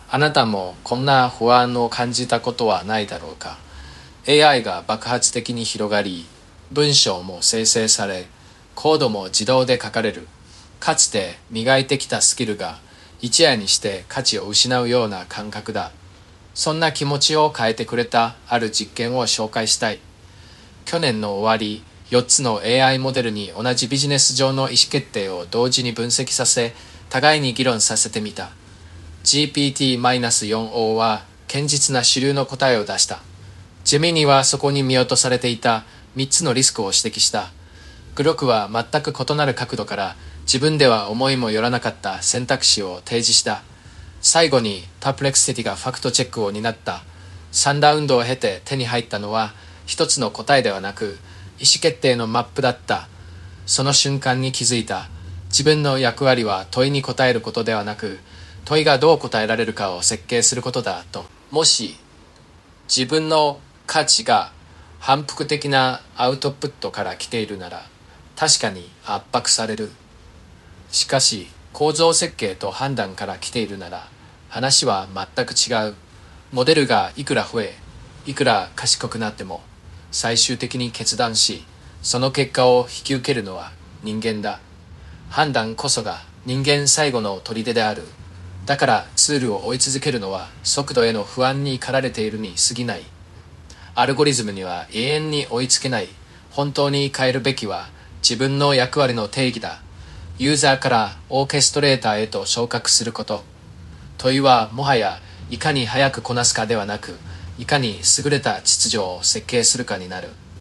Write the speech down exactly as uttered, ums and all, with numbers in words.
あなたもこんな不安を感じたことはないだろうか。エーアイ が爆発的に広がり、文章も生成され、コードも自動で書かれる。かつて磨いてきたスキルが一夜にして価値を失うような感覚だ。そんな気持ちを変えてくれたある実験を紹介したい。去年の終わり、よっつの エーアイ モデルに同じビジネス上の意思決定を同時に分析させ、互いに議論させてみた。ジーピーティーよんじゅう は堅実な主流の答えを出した。ジェミニはそこに見落とされていたみっつのリスクを指摘した。グロクは全く異なる角度から自分では思いもよらなかった選択肢を提示した。最後にパプレクシティがファクトチェックを担った。さんラウンドを経て手に入ったのは一つの答えではなく意思決定のマップだった。その瞬間に気づいた。自分の役割は問いに答えることではなく、問いがどう答えられるかを設計することだと。もし自分の価値が反復的なアウトプットから来ているなら確かに圧迫される。しかし構造設計と判断から来ているなら話は全く違う。モデルがいくら増えいくら賢くなっても最終的に決断し、その結果を引き受けるのは人間だ。判断こそが人間最後の砦である。だからツールを追い続けるのは速度への不安に駆られているに過ぎない。アルゴリズムには永遠に追いつけない。本当に変えるべきは自分の役割の定義だ。ユーザーからオーケストレーターへと昇格すること。問いはもはやいかに早くこなすかではなく、いかに優れた秩序を設計するかになる。